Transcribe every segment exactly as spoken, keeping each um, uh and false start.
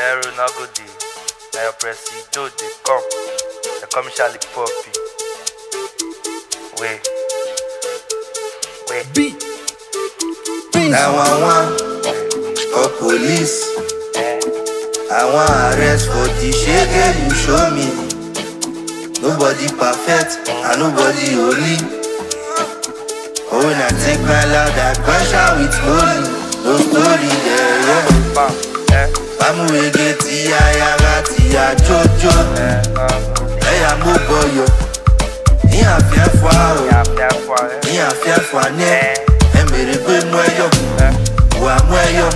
Nero no go dey. Na your presido dey come. They come Charlie Poppy. Wait. Wait. Beat. nine one one for police. I want arrest for the shege you show me. Nobody perfect and nobody holy. Oh, when I take my loud, I crash out with holy. No story there, yeah. Bamu ege tiya yaga tiya jojo. Hey, I'm a boy. Ni a fier fois, ni a fier fois ne. E mere gwe mweyo, wa mweyo.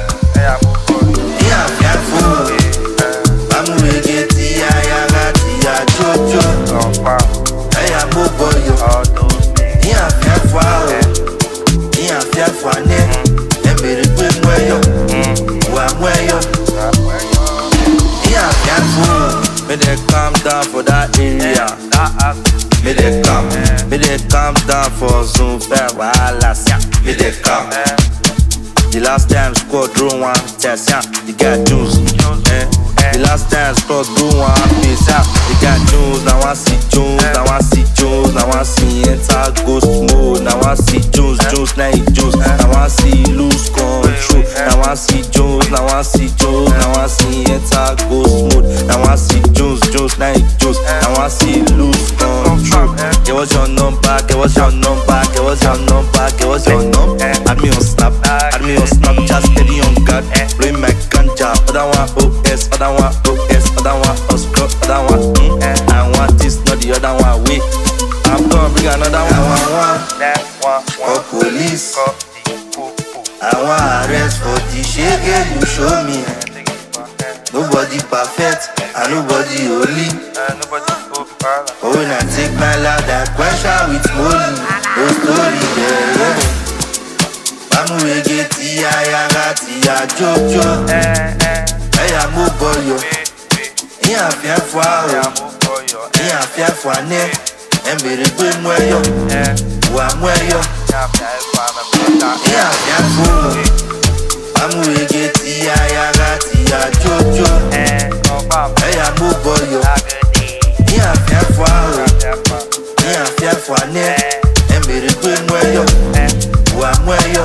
Ni a fier fois. Bamu ege tiya yaga tiya jojo. Hey, I'm a boy. Ni a fier fois, ni a fier fois ne. E mere gwe mweyo, wa mweyo. Ni a fier fois. May they calm down for that area. May they calm, may they calm down for Zoom fair wahala. May they calm. The last time squad drew one test, yeah, you got juice. Eh? The last time squad drew one piece, yeah, you got juice. Now I see juice, now I see juice, now I see enter ghost mode. Now I see juice, juice, now it juice. Now I see lose control. Now I see juice, now I see juice, now I see enter ghost mode. Now I see juice, juice, now it juice. Now I see lose control. Get what's your number, get what's your number, get what's your number, get what's your number. Add me on Snap, add me on Snap, just steady on guard. Blowing my ganja, other one O S, other one O S, other one Oscar, other one mm. I want this, not the other one. Wait, I'm gonna bring another one. For police, I want arrest for the shege you show me. Nobody perfect and nobody holy. Oh, when I take my loud, I crash out with holy. No story there, yeah. Bamu ege tiya yaga tiya jojo. Hey, I'm a boy. Ni a fier fois, ni a fier fois ne. E mere gwe mweyo, wa mweyo. Ni a fier fois. Bamu ege tiya yaga tiya jojo. Hey, I'm a boy. Ni a fier fois, ni a fier fois ne. E mere gwe mweyo, wa mweyo.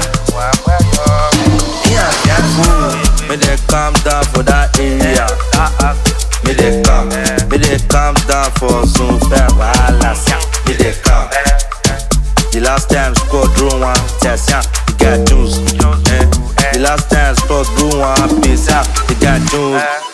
Ni a fier fois. May they calm down for that area. May they calm, may they calm down for Zoom fair wahala. May they calm. The last time squad drew one test, yeah, you got juice. Eh? The last time squad drew one piece, yeah, you got juice.